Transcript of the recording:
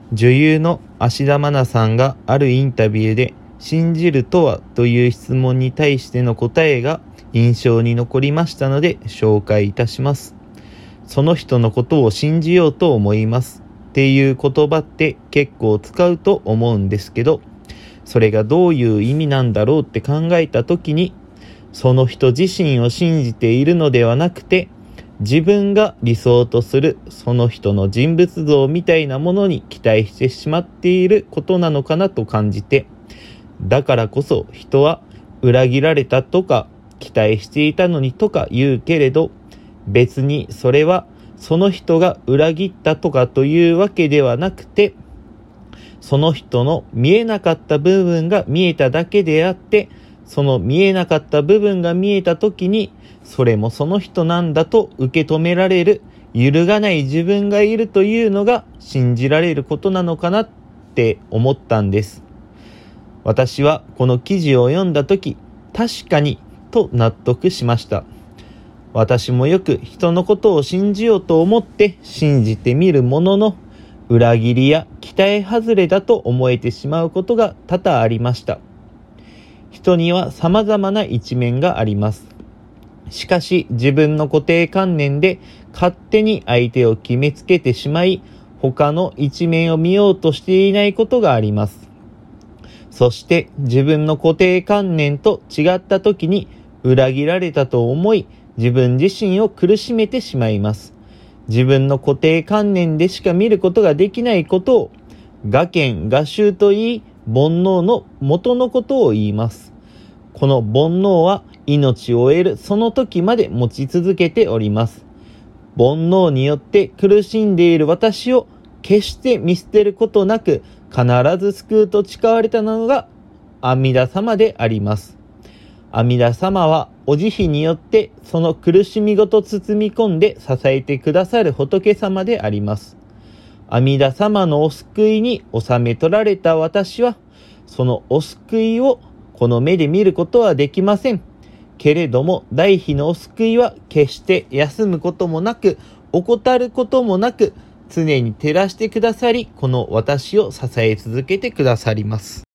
女優の芦田愛菜さんがあるインタビューで信じるとはという質問に対しての答えが印象に残りましたので紹介いたします。その人のことを信じようと思いますっていう言葉って結構使うと思うんですけど、それがどういう意味なんだろうって考えた時に、その人自身を信じているのではなくて、自分が理想とするその人の人物像みたいなものに期待してしまっていることなのかなと感じて、だからこそ人は裏切られたとか期待していたのにとか言うけれど、別にそれはその人が裏切ったとかというわけではなくて、その人の見えなかった部分が見えただけであって、その見えなかった部分が見えたときに、それもその人なんだと受け止められる、揺るがない自分がいるというのが信じられることなのかなって思ったんです。私はこの記事を読んだとき、確かにと納得しました。私もよく人のことを信じようと思って信じてみるものの、裏切りや期待外れだと思えてしまうことが多々ありました。人には様々な一面があります。しかし自分の固定観念で勝手に相手を決めつけてしまい、他の一面を見ようとしていないことがあります。そして自分の固定観念と違った時に裏切られたと思い、自分自身を苦しめてしまいます。自分の固定観念でしか見ることができないことを、我見我執と言い、煩悩の元のことを言います。この煩悩は命を得るその時まで持ち続けております。煩悩によって苦しんでいる私を決して見捨てることなく、必ず救うと誓われたのが阿弥陀様であります。阿弥陀様はお慈悲によってその苦しみごと包み込んで支えてくださる仏様であります。阿弥陀様のお救いに収め取られた私は、そのお救いをこの目で見ることはできません。けれども大悲のお救いは決して休むこともなく、怠ることもなく、常に照らしてくださり、この私を支え続けてくださります。